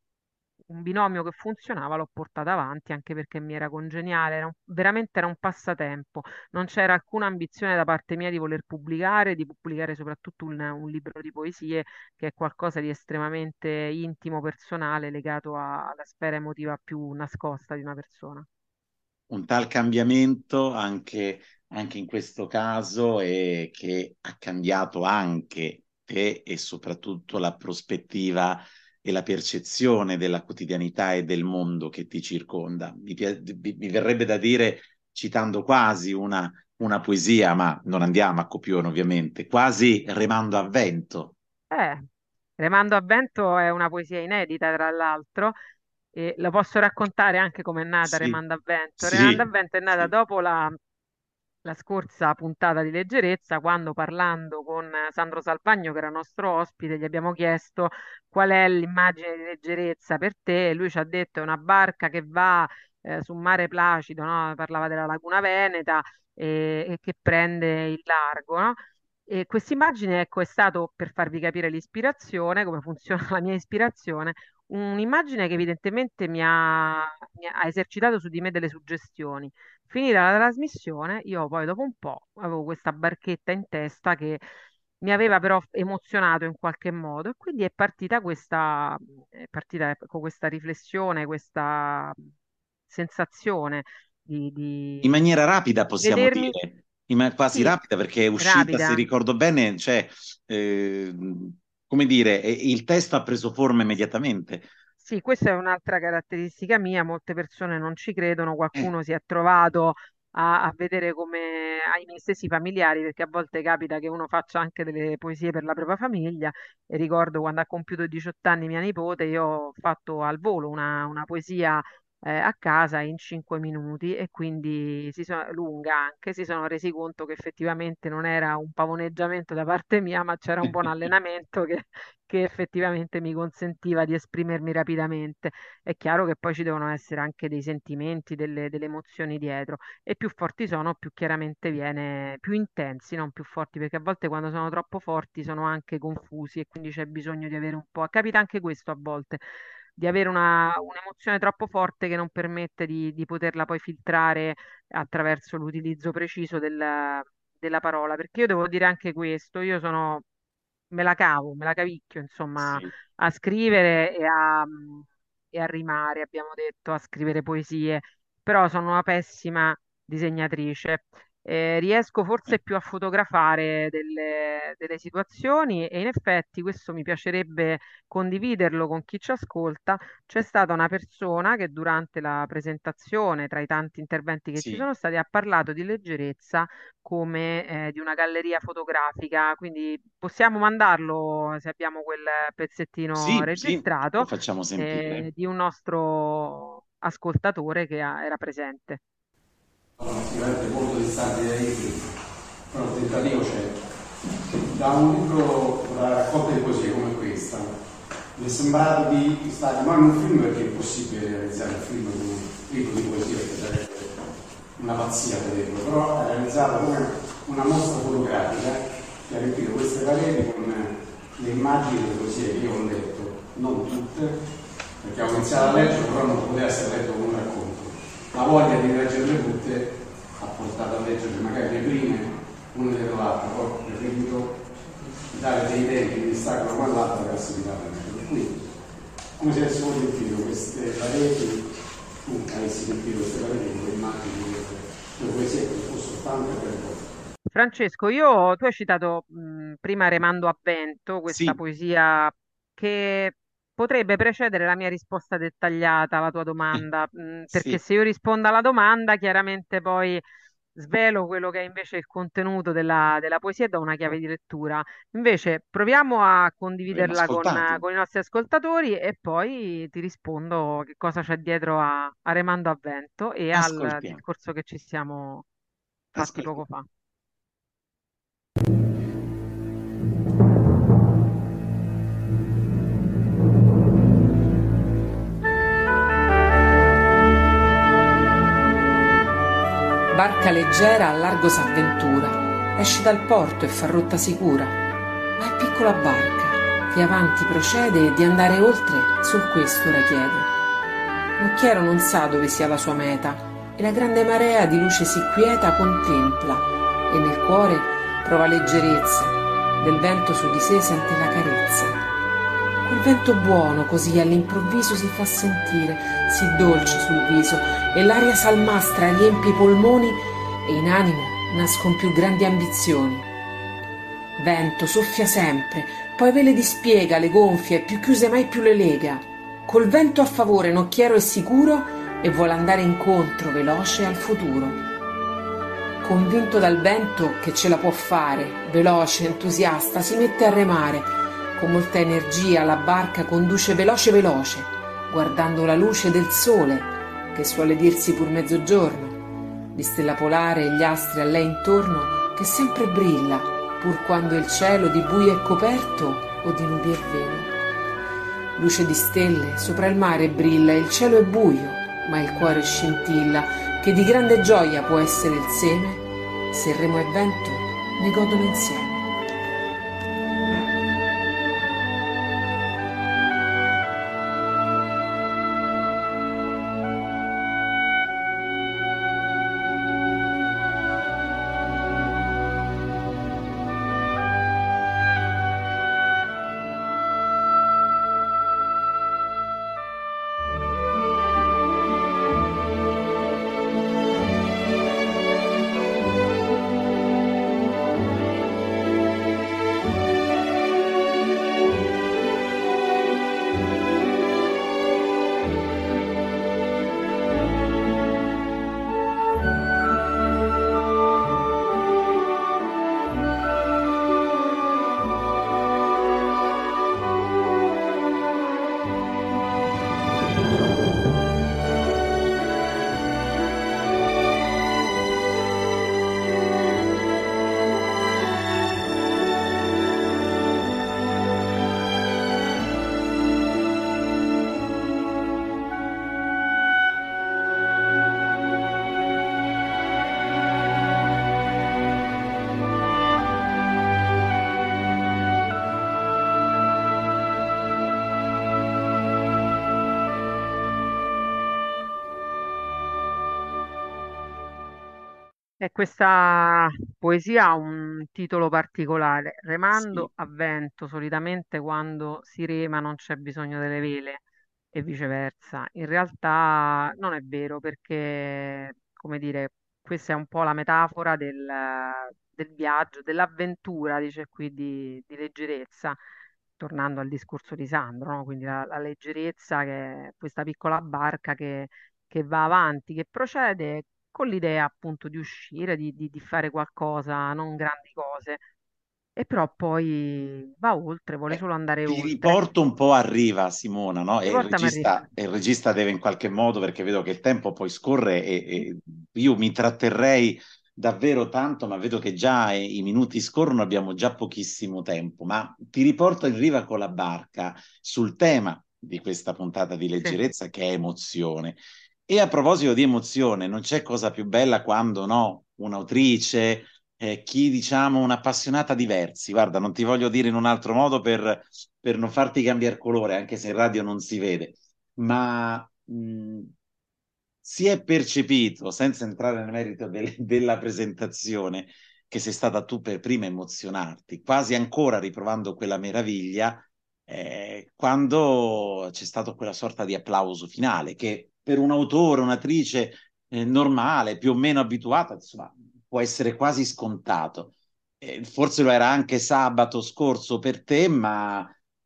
Speaker 3: un binomio che funzionava, l'ho portata avanti anche perché mi era congeniale, veramente era un passatempo, non c'era alcuna ambizione da parte mia di voler pubblicare, di pubblicare soprattutto un libro di poesie, che è qualcosa di estremamente intimo, personale, legato alla sfera emotiva più nascosta di una persona.
Speaker 2: Un tal cambiamento anche in questo caso e che ha cambiato anche te e soprattutto la prospettiva e la percezione della quotidianità e del mondo che ti circonda. Mi verrebbe da dire, citando quasi una poesia, ma non andiamo a copione ovviamente, quasi remando a vento.
Speaker 3: Eh, Remando a vento è una poesia inedita, tra l'altro, e la posso raccontare anche come è nata
Speaker 2: Sì,
Speaker 3: Remando a vento. Remando a
Speaker 2: sì,
Speaker 3: vento è nata
Speaker 2: sì.
Speaker 3: dopo la scorsa puntata di Leggerezza, quando parlando con Sandro Salvagno, che era nostro ospite, gli abbiamo chiesto qual è l'immagine di leggerezza per te, e lui ci ha detto è una barca che va su un mare placido, no? Parlava della Laguna Veneta e che prende il largo, no? E questa immagine, ecco, è stato per farvi capire l'ispirazione, come funziona la mia ispirazione, un'immagine che evidentemente mi ha esercitato su di me delle suggestioni. Finita la trasmissione, io poi dopo un po' avevo questa barchetta in testa che mi aveva però emozionato in qualche modo, e quindi è partita con questa riflessione, questa sensazione
Speaker 2: In
Speaker 3: di
Speaker 2: maniera rapida possiamo
Speaker 3: vedermi,
Speaker 2: dire, quasi
Speaker 3: sì,
Speaker 2: rapida perché è uscita, se
Speaker 3: rapida.
Speaker 2: ricordo bene, cioè, eh, come dire, il testo ha preso forma immediatamente.
Speaker 3: Sì, questa è un'altra caratteristica mia, molte persone non ci credono,
Speaker 2: Eh,
Speaker 3: qualcuno si è trovato a vedere come ai miei stessi familiari, perché a volte capita che uno faccia anche delle poesie per la propria famiglia, e ricordo quando ha compiuto 18 anni mia nipote, io ho fatto al volo una poesia a casa in 5 minuti, e quindi lunga anche, si sono resi conto che effettivamente non era un pavoneggiamento da parte mia, ma c'era un buon allenamento che effettivamente mi consentiva di esprimermi rapidamente. È chiaro che poi ci devono essere anche dei sentimenti, delle emozioni dietro, e più forti sono, più chiaramente viene, più intensi, non più forti, perché a volte quando sono troppo forti sono anche confusi, e quindi c'è bisogno di avere un po', capita anche questo a volte, di avere un'emozione troppo forte che non permette di poterla poi filtrare attraverso l'utilizzo preciso della parola, perché io devo dire anche questo, io sono me la cavo, me la cavicchio, insomma,
Speaker 2: sì.
Speaker 3: a scrivere e a rimare, abbiamo detto, a scrivere poesie, però sono una pessima disegnatrice. Riesco forse più a fotografare delle situazioni, e in effetti questo mi piacerebbe condividerlo con chi ci ascolta. C'è stata una persona che durante la presentazione, tra i tanti interventi che ci
Speaker 2: Sì,
Speaker 3: sono stati, ha parlato di leggerezza come di una galleria fotografica, quindi possiamo mandarlo se abbiamo quel pezzettino
Speaker 2: sì, sì, lo
Speaker 3: registrato
Speaker 2: facciamo sentire.
Speaker 3: di un nostro ascoltatore che era presente.
Speaker 6: Sono sicuramente molto distanti dai libri, però il tentativo c'è. Da un libro, una raccolta di poesie come questa, mi è sembrato di stare, ma in un film, perché è impossibile realizzare un film con un libro di poesie, perché sarebbe una pazzia vederlo, però è realizzato come una mostra fotografica che ha riempito queste pareti con le immagini delle poesie che io ho letto, non tutte, perché ho iniziato a leggere, però non poteva essere letto come un racconto. La voglia di leggerle tutte ha portato a leggere magari le prime, una dietro l'altra, poi ho preferito dare dei tempi di distacco con l'altra per facilitare. Quindi, come se avessimo sentito queste pareti, tu avessi sentito queste pareti con le immagini delle poesie che fosse soltanto per voi.
Speaker 3: Francesco, tu hai citato prima Remando a vento, questa
Speaker 2: Sì,
Speaker 3: poesia che potrebbe precedere la mia risposta dettagliata alla tua domanda, perché
Speaker 2: Sì,
Speaker 3: se io rispondo alla domanda, chiaramente poi svelo quello che è invece il contenuto della poesia e do una chiave di lettura. Invece proviamo a
Speaker 2: abbiamo
Speaker 3: condividerla
Speaker 2: ascoltato.
Speaker 3: con i nostri ascoltatori e poi ti rispondo che cosa c'è dietro a Remando a Vento e al
Speaker 2: Ascoltiamo,
Speaker 3: discorso che ci siamo fatti poco
Speaker 2: ascoltiamo.
Speaker 3: fa.
Speaker 4: Barca leggera a largo s'avventura, esce dal porto e fa rotta sicura, ma è piccola barca che avanti procede e di andare oltre sol questo ora chiede. L'occhiero non sa dove sia la sua meta e la grande marea di luce si quieta contempla e nel cuore prova leggerezza, del vento su di sé sente la carezza. Quel vento buono così all'improvviso si fa sentire, si dolce sul viso, e l'aria salmastra riempie i polmoni e in animo nascon più grandi ambizioni. Vento soffia sempre, poi ve le dispiega le gonfie, più chiuse mai più le lega. Col vento a favore nocchiero è sicuro e vuole andare incontro veloce al futuro. Convinto dal vento che ce la può fare, veloce, entusiasta, si mette a remare. Con molta energia la barca conduce veloce veloce, guardando la luce del sole, che suole dirsi pur mezzogiorno, di stella polare e gli astri a lei intorno, che sempre brilla, pur quando il cielo di buio è coperto o di nubi è velo. Luce di stelle, sopra il mare brilla, il cielo è buio, ma il cuore scintilla, che di grande gioia può essere il seme, se remo e vento ne godono insieme.
Speaker 3: E questa poesia ha un titolo particolare,
Speaker 2: Sì.
Speaker 3: Remando a vento, solitamente quando si rema non c'è bisogno delle vele e viceversa. In realtà non è vero perché, come dire, questa è un po' la metafora del viaggio, dell'avventura, dice qui, di leggerezza, tornando al discorso di Sandro, no? Quindi la leggerezza che è questa piccola barca che va avanti, che procede con l'idea appunto di uscire, di fare qualcosa, non grandi cose, e però poi va oltre, vuole solo andare
Speaker 2: Ti
Speaker 3: oltre.
Speaker 2: riporto un po' a riva, Simona, no?
Speaker 3: Riportami a riva.
Speaker 2: E il regista deve in qualche modo, perché vedo che il tempo poi scorre e io mi tratterrei davvero tanto, ma vedo che già i minuti scorrono, abbiamo già pochissimo tempo. Ma ti riporto in riva con la barca sul tema di questa puntata di
Speaker 3: Sì.
Speaker 2: leggerezza che è emozione. E a proposito di emozione, non c'è cosa più bella quando no, un'autrice, chi diciamo un'appassionata di versi, guarda, non ti voglio dire in un altro modo per non farti cambiare colore, anche se in radio non si vede, ma si è percepito, senza entrare nel merito della presentazione, che sei stata tu per prima a emozionarti, quasi ancora riprovando quella meraviglia, quando c'è stato quella sorta di applauso finale, che per un autore, un'attrice normale, più o meno abituata, insomma, può essere quasi scontato. Forse lo era anche sabato scorso per te, ma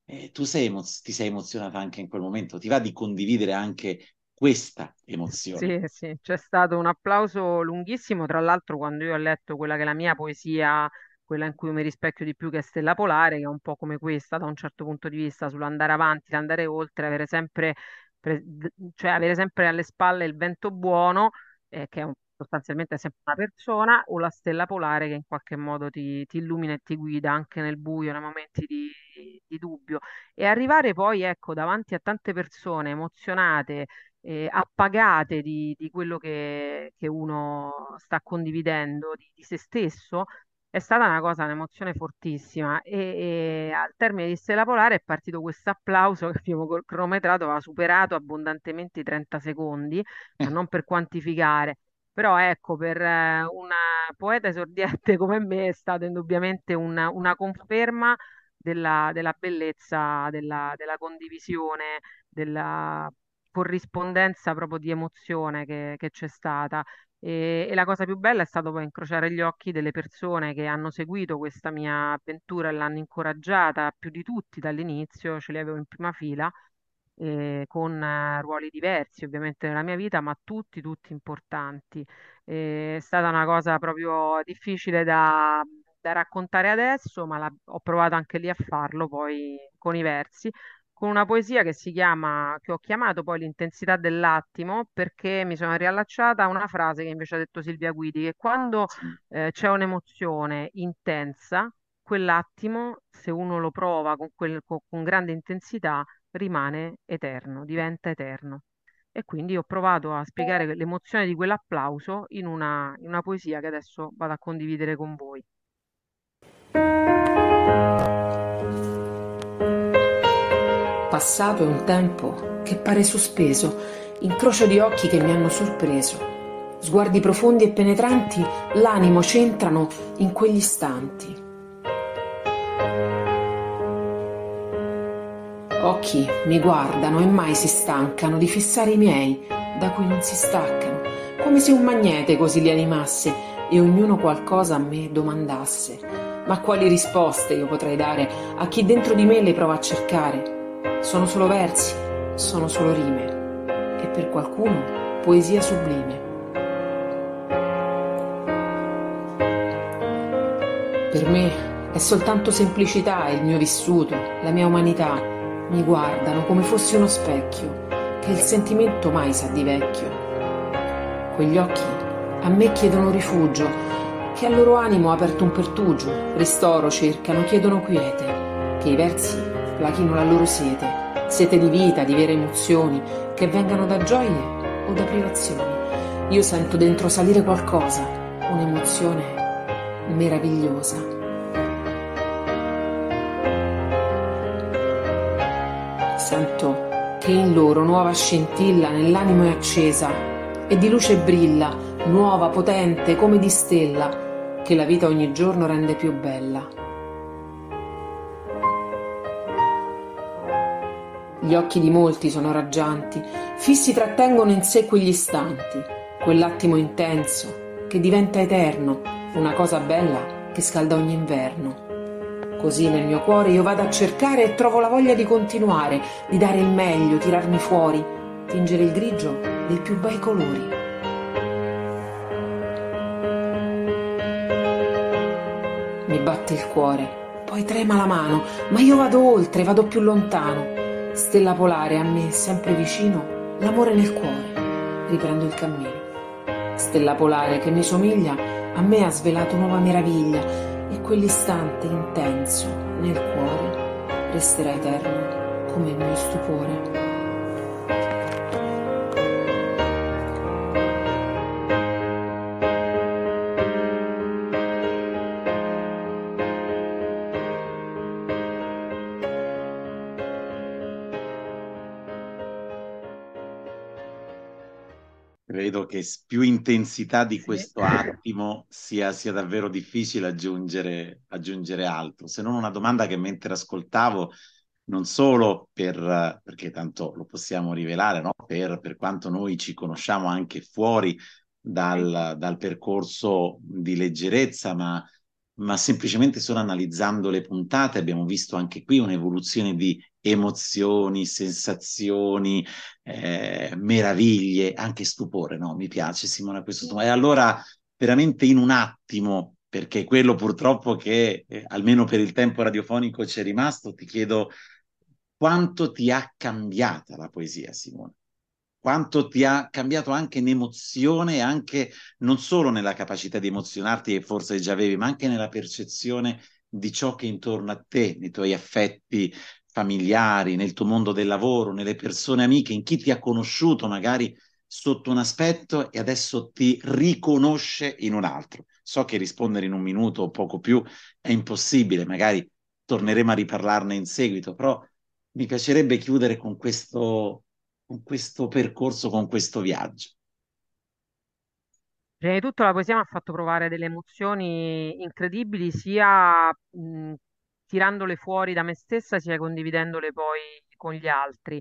Speaker 2: ti sei emozionata anche in quel momento, ti va di condividere anche questa emozione?
Speaker 3: Sì, sì, c'è stato un applauso lunghissimo, tra l'altro quando io ho letto quella che è la mia poesia, quella in cui mi rispecchio di più, che è Stella Polare, che è un po' come questa da un certo punto di vista, sull'andare avanti, l'andare oltre, cioè avere sempre alle spalle il vento buono, che è sostanzialmente sempre una persona, o la stella polare che in qualche modo ti illumina e ti guida anche nel buio, nei momenti di dubbio. E arrivare poi, ecco, davanti a tante persone emozionate, appagate di quello che uno sta condividendo, di se stesso, è stata una cosa, un'emozione fortissima. E al termine di Stella Polare è partito questo applauso che abbiamo col cronometrato, aveva superato abbondantemente i 30 secondi, ma non per quantificare. Però ecco, per una poeta esordiente come me è stata indubbiamente una conferma della bellezza, della condivisione, della corrispondenza proprio di emozione che c'è stata. E la cosa più bella è stato poi incrociare gli occhi delle persone che hanno seguito questa mia avventura e l'hanno incoraggiata più di tutti dall'inizio, ce li avevo in prima fila, con ruoli diversi ovviamente nella mia vita, ma tutti importanti. È stata una cosa proprio difficile da raccontare adesso, ma ho provato anche lì a farlo poi con i versi, con una poesia che ho chiamato poi l'intensità dell'attimo, perché mi sono riallacciata a una frase che invece ha detto Silvia Guidi, che quando
Speaker 2: Sì.
Speaker 3: c'è un'emozione intensa, quell'attimo, se uno lo prova con grande intensità, rimane eterno, diventa eterno. E quindi ho provato a spiegare l'emozione di quell'applauso in una poesia che adesso vado a condividere con voi.
Speaker 4: Passato è un tempo che pare sospeso, incrocio di occhi che mi hanno sorpreso. Sguardi profondi e penetranti, l'animo centrano in quegli istanti. Occhi mi guardano e mai si stancano di fissare i miei, da cui non si staccano, come se un magnete così li animasse e ognuno qualcosa a me domandasse. Ma quali risposte io potrei dare a chi dentro di me le prova a cercare? Sono solo versi, sono solo rime, e per qualcuno poesia sublime. Per me è soltanto semplicità il mio vissuto, la mia umanità. Mi guardano come fossi uno specchio, che il sentimento mai sa di vecchio. Quegli occhi a me chiedono rifugio, che al loro animo ha aperto un pertugio, ristoro cercano, chiedono quiete, che i versi plachino la loro sete di vita, di vere emozioni, che vengano da gioie o da privazioni. Io sento dentro salire qualcosa, un'emozione meravigliosa. Sento che in loro nuova scintilla nell'animo è accesa e di luce brilla, nuova, potente, come di stella, che la vita ogni giorno rende più bella. Gli occhi di molti sono raggianti, fissi trattengono in sé quegli istanti, quell'attimo intenso che diventa eterno, una cosa bella che scalda ogni inverno. Così nel mio cuore io vado a cercare e trovo la voglia di continuare, di dare il meglio, tirarmi fuori, tingere il grigio dei più bei colori. Mi batte il cuore, poi trema la mano, ma io vado oltre, vado più lontano. Stella polare a me sempre vicino, l'amore nel cuore, riprendo il cammino. Stella polare che mi somiglia, a me ha svelato nuova meraviglia, e quell'istante intenso nel cuore resterà eterno come il mio stupore.
Speaker 2: Credo che più intensità di
Speaker 3: Sì.
Speaker 2: questo attimo sia davvero difficile aggiungere altro, se non una domanda che mentre ascoltavo, non solo perché tanto lo possiamo rivelare, no? Per quanto noi ci conosciamo anche fuori dal percorso di leggerezza, ma ma semplicemente solo analizzando le puntate abbiamo visto anche qui un'evoluzione di emozioni, sensazioni, meraviglie, anche stupore, no? Mi piace, Simona, questo stupore. E allora, veramente in un attimo, perché quello purtroppo che, almeno per il tempo radiofonico, c'è rimasto, ti chiedo quanto ti ha cambiata la poesia, Simona? Quanto ti ha cambiato anche in emozione, anche non solo nella capacità di emozionarti che forse già avevi, ma anche nella percezione di ciò che è intorno a te, nei tuoi affetti familiari, nel tuo mondo del lavoro, nelle persone amiche, in chi ti ha conosciuto magari sotto un aspetto e adesso ti riconosce in un altro. So che rispondere in un minuto o poco più è impossibile, magari torneremo a riparlarne in seguito, però mi piacerebbe chiudere con questo percorso, con questo viaggio.
Speaker 3: Prima di tutto la poesia mi ha fatto provare delle emozioni incredibili, sia tirandole fuori da me stessa, sia condividendole poi con gli altri.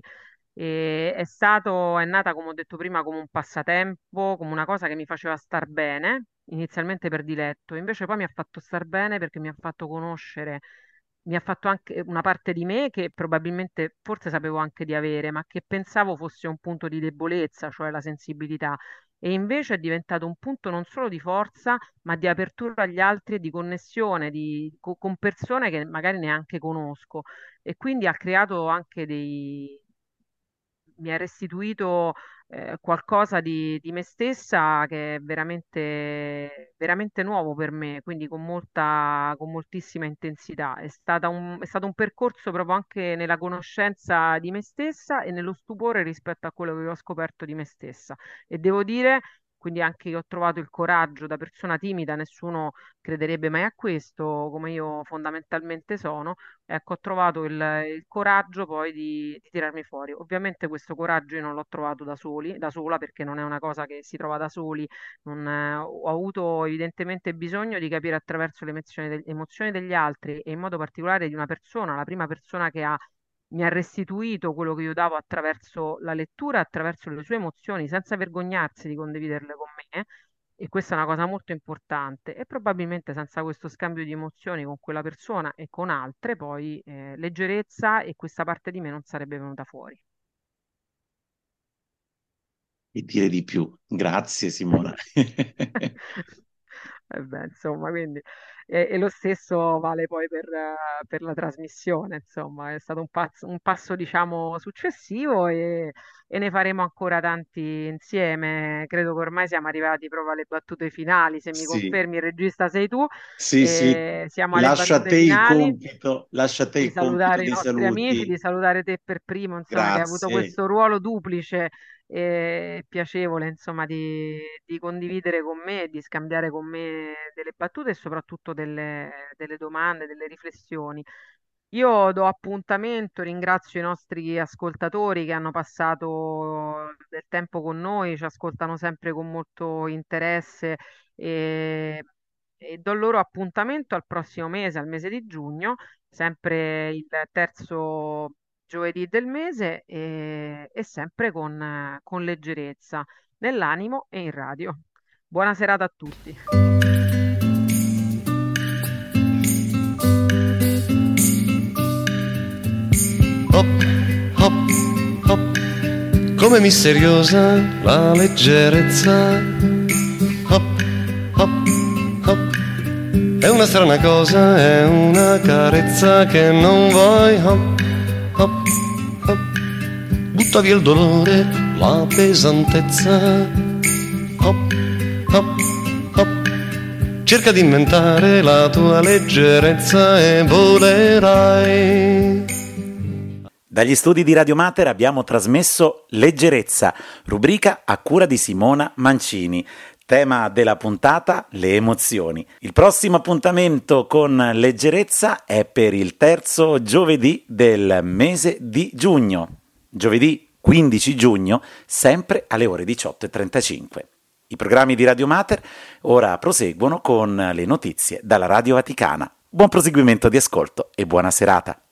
Speaker 3: È nata, come ho detto prima, come un passatempo, come una cosa che mi faceva star bene, inizialmente per diletto, invece poi mi ha fatto star bene perché mi ha fatto conoscere, mi ha fatto anche una parte di me che probabilmente forse sapevo anche di avere, ma che pensavo fosse un punto di debolezza, cioè la sensibilità. E invece è diventato un punto non solo di forza, ma di apertura agli altri e di connessione con persone che magari neanche conosco. E quindi ha creato anche mi ha restituito qualcosa di me stessa che è veramente, veramente nuovo per me, quindi con moltissima intensità. È stato un percorso proprio anche nella conoscenza di me stessa e nello stupore rispetto a quello che avevo scoperto di me stessa. E devo dire, quindi anche io ho trovato il coraggio da persona timida, nessuno crederebbe mai a questo, come io fondamentalmente sono. Ecco, ho trovato il coraggio poi di tirarmi fuori. Ovviamente questo coraggio io non l'ho trovato da sola, perché non è una cosa che si trova da soli. Ho avuto evidentemente bisogno di capire attraverso le emozioni degli altri e in modo particolare di una persona, la prima persona mi ha restituito quello che io davo attraverso la lettura, attraverso le sue emozioni, senza vergognarsi di condividerle con me. E questa è una cosa molto importante e probabilmente senza questo scambio di emozioni con quella persona e con altre, poi leggerezza e questa parte di me non sarebbe venuta fuori.
Speaker 2: E dire di più. Grazie, Simona.
Speaker 3: E beh, insomma, quindi, e lo stesso vale poi per la trasmissione, insomma, è stato un passo, diciamo, successivo e ne faremo ancora tanti insieme. Credo che ormai siamo arrivati proprio alle battute finali, se mi
Speaker 2: Sì,
Speaker 3: confermi, il regista sei tu,
Speaker 2: sì, sì.
Speaker 3: siamo alle
Speaker 2: Lascio a
Speaker 3: battute
Speaker 2: te il
Speaker 3: finali.
Speaker 2: compito, lascio a te
Speaker 3: Di
Speaker 2: il compito
Speaker 3: salutare i
Speaker 2: dei
Speaker 3: nostri amici, di
Speaker 2: saluti.
Speaker 3: salutare te per primo, insomma, che hai avuto
Speaker 2: Grazie.
Speaker 3: questo ruolo duplice e piacevole, insomma, di condividere con me, e di scambiare con me delle battute e soprattutto delle domande, delle riflessioni. Io do appuntamento, ringrazio i nostri ascoltatori che hanno passato del tempo con noi, ci ascoltano sempre con molto interesse e, e do loro appuntamento al prossimo mese, al mese di giugno, sempre il terzo giovedì del mese e sempre con leggerezza, nell'animo e in radio. Buona serata a tutti.
Speaker 1: Hop, hop, hop, come misteriosa la leggerezza. Hop, hop, hop, è una strana cosa, è una carezza che non vuoi. Hop, hop, hop, butta via il dolore, la pesantezza. Hop, hop, hop, cerca di inventare la tua leggerezza e volerai.
Speaker 2: Dagli studi di Radio Mater abbiamo trasmesso Leggerezza, rubrica a cura di Simona Mancini. Tema della puntata, le emozioni. Il prossimo appuntamento con Leggerezza è per il terzo giovedì del mese di giugno. Giovedì 15 giugno, sempre alle ore 18:35. I programmi di Radio Mater ora proseguono con le notizie dalla Radio Vaticana. Buon proseguimento di ascolto e buona serata.